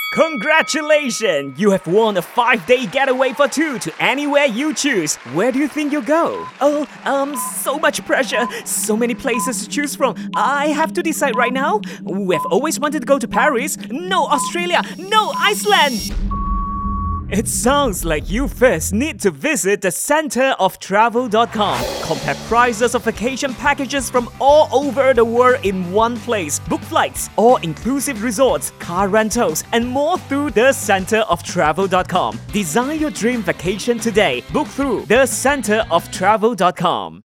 Congratulations! You have won a 5-day getaway for two to anywhere you choose. Where do you think you'll go? So much pressure. So many places to choose from. I have to decide right now. We have always wanted to go to Paris. No, Australia. No, Iceland. It sounds like you first need to visit the centeroftravel.com. Compare prices of vacation packages from all over the world in one place. Book flights, all-inclusive resorts, car rentals, and more through the centeroftravel.com. Design your dream vacation today. Book through the centeroftravel.com.